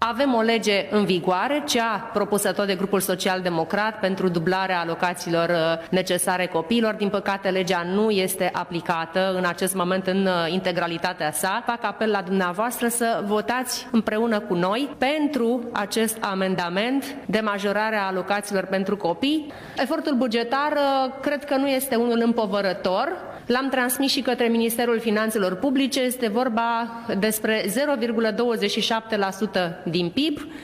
Avem o lege în vigoare, cea propusă tot de grupul social-democrat pentru dublarea alocațiilor necesare copiilor. Din păcate, legea nu este aplicată în acest moment în integralitatea sa. Fac apel la dumneavoastră să votați împreună cu noi pentru acest amendament de majorare a alocațiilor pentru copii. Efortul bugetar cred că nu este unul împovărător. L-am transmis și către Ministerul Finanțelor Publice. Este vorba despre 0,27% din PIB.